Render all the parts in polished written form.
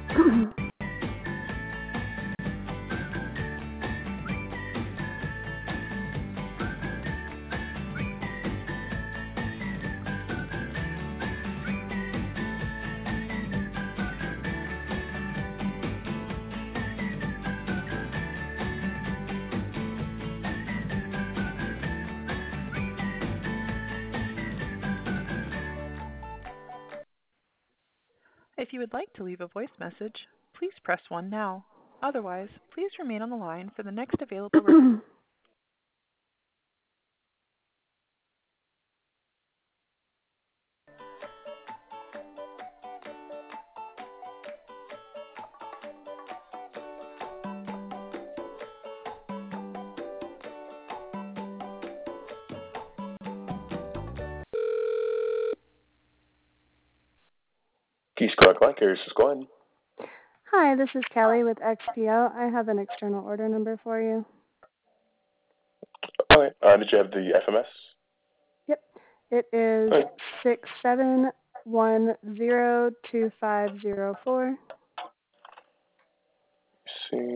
If you would like to leave a voice message, please press 1 now. Otherwise, please remain on the line for the next available recording. Keys Clark Line Carriers is going. Hi, this is Kelly with XPO. I have an external order number for you. Okay. Did you have the FMS? Yep. It is 67102504. See.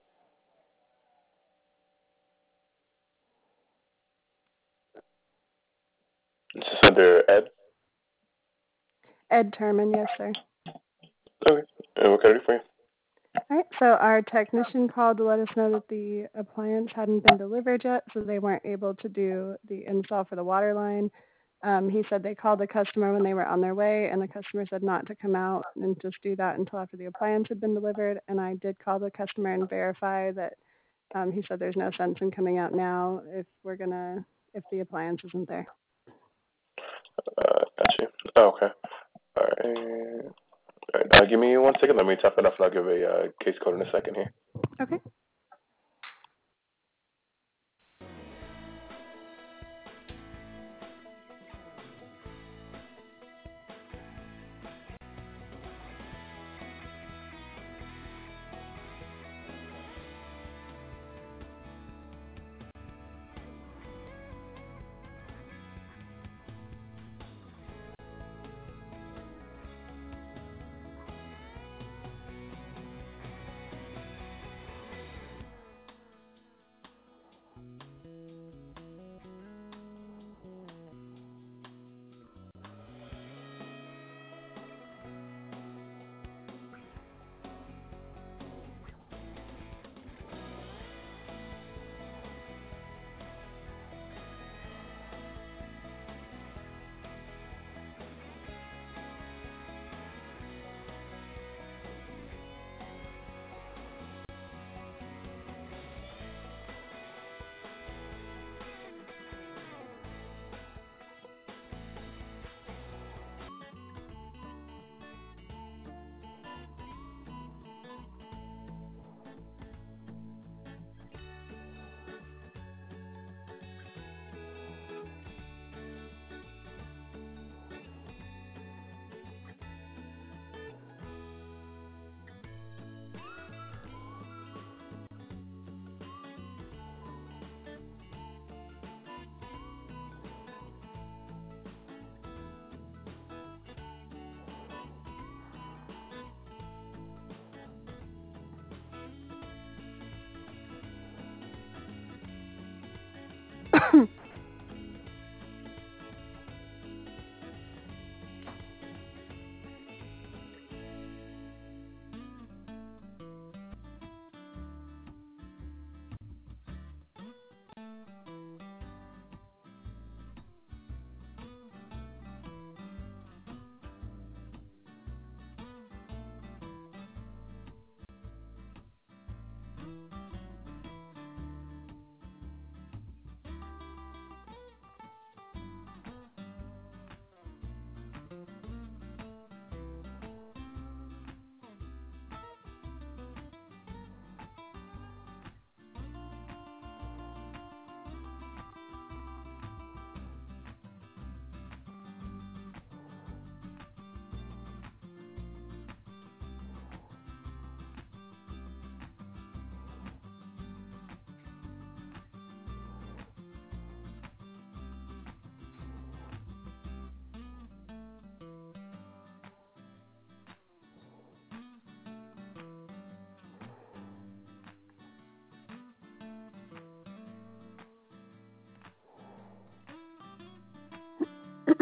This is under Ed? Ed Terman, yes, sir. Okay. And what can I do for you? All right, so our technician called to let us know that the appliance hadn't been delivered yet, so they weren't able to do the install for the water line. He said they called the customer when they were on their way, and the customer said not to come out and just do that until after the appliance had been delivered. And I did call the customer and verify that he said there's no sense in coming out now if the appliance isn't there. Gotcha. Oh, okay. All right. All right. Give me 1 second. Let me tap it up, and I'll give a case code in a second here. Okay.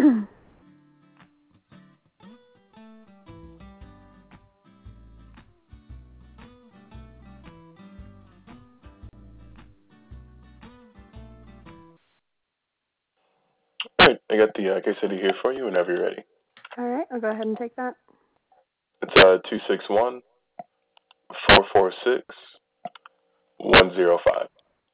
All right, I got the case ID here for you whenever you're ready. All right, I'll go ahead and take that. It's 261-446-105.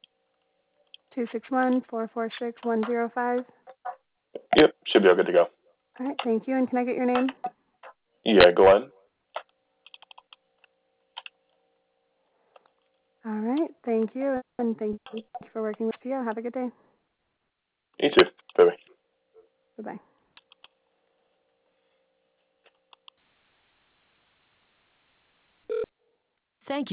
261-446-105. Yep, should be all good to go. All right, thank you. And can I get your name? Yeah, Glenn. All right, thank you. And thank you for working with PO. Have a good day. You too. Bye-bye. Bye-bye.